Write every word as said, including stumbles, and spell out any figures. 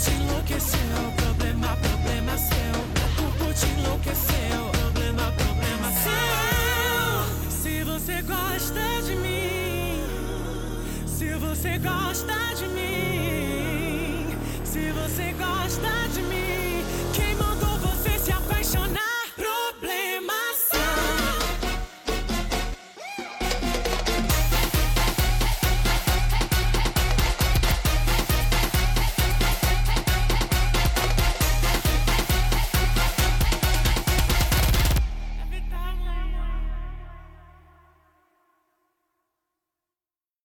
te enlouqueceu, problema, problema seu. Meu corpo te enlouqueceu, problema, problema seu. Se você gosta de mim, se você gosta de mim, se você gosta de mim.